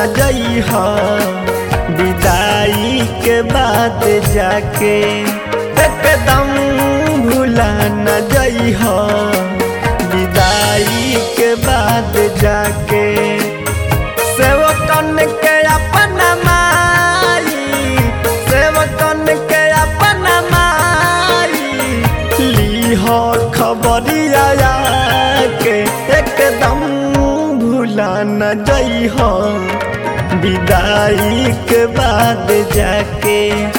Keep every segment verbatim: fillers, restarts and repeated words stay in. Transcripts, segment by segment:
न जइहा विदाई के बाद जाके एकदम भूला न जइहा विदाई के बाद जाके सेवकन के अपना माई सेवकन के अपना माई लीह खबरिया के एकदम भूला न जइहा विदाई के बाद जाके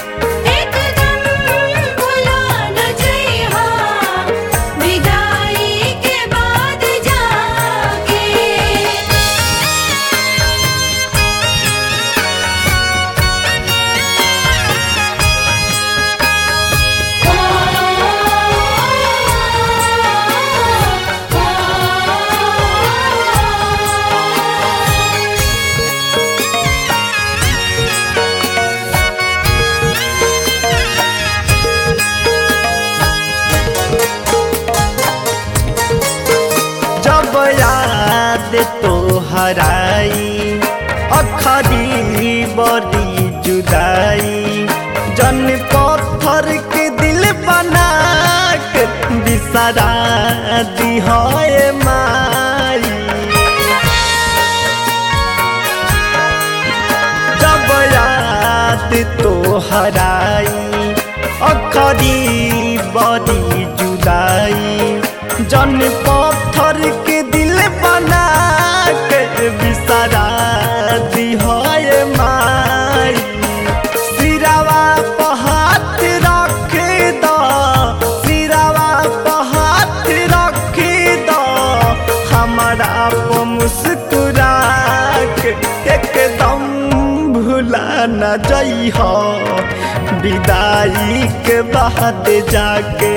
तो हराई अखरी बड़ी जुदाई जन पत्थर के दिल बना के बिसरा दी है माई जब याद तो हराई अखरी बड़ी जुदाई जन पत्थर के दिल बना के बिसरा दी है माई सिरावा पर हाथ रख दो सिरावा पर हाथ रख दो हमारा पर मुस्कुरा के एकदम भूला न जइहा विदाई के बाद जाके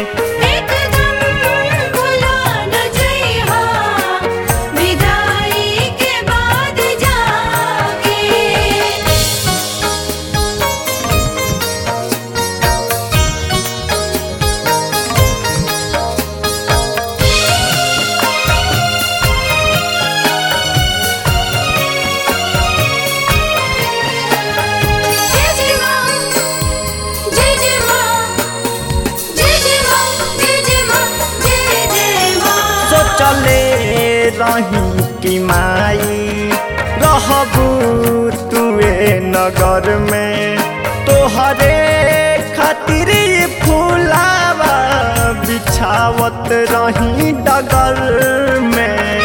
चले रही की माई रहबू तुए नगर में तोहरे खातिर फूलावा बिछावत रही डगर में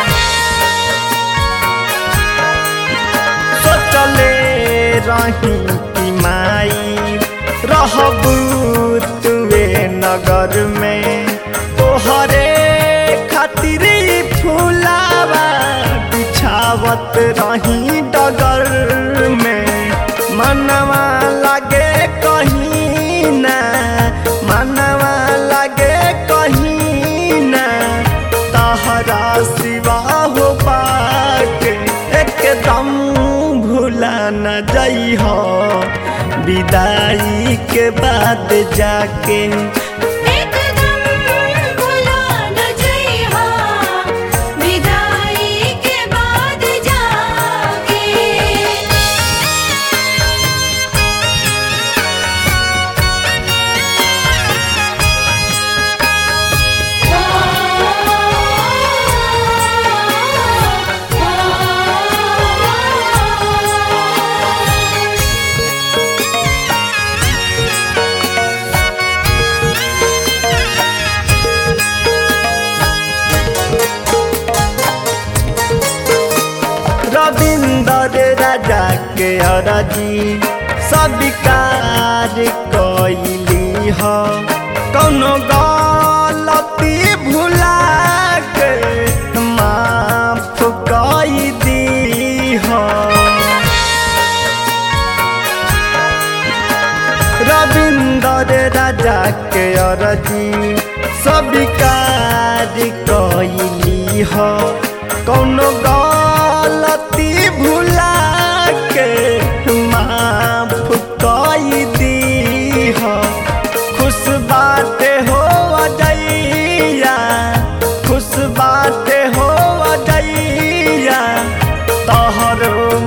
सोचले रही की माई रहबू तुए नगर में तोहरे खातिर फूलावा बिछावत रही डगर में मनवा लागे कहीं ना मनवा लागे कहीं ना तहरा सिवा हो पाके एकदम भूला न जइहा विदाई के बाद जाके रविंदर राजा के अरजी स्वीकार कइली ह कौनो गलती भुला के माफ कई दी ह रविंदर राजा के अरजी स्वीकार कइली ह कौनो गलती भुला के माफ कई दी ह खुश बाटे हो अजैया खुश बाटे हो अजैया तोहरो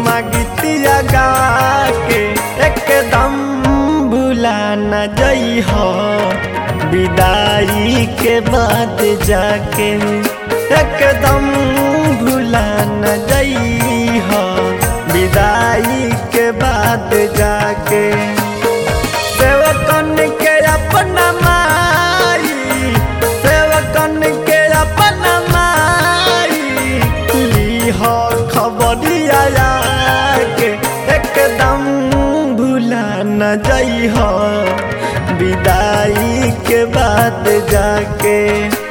एकदम भुला न जइह विदाई के बाद जाके, एकदम भुला न जइह विदाई के बाद जाके। सेवकन के अपना माई, सेवकन के अपना माई, लीह खबरिया के एकदम भुला न जइह विदाई के बाद जाके।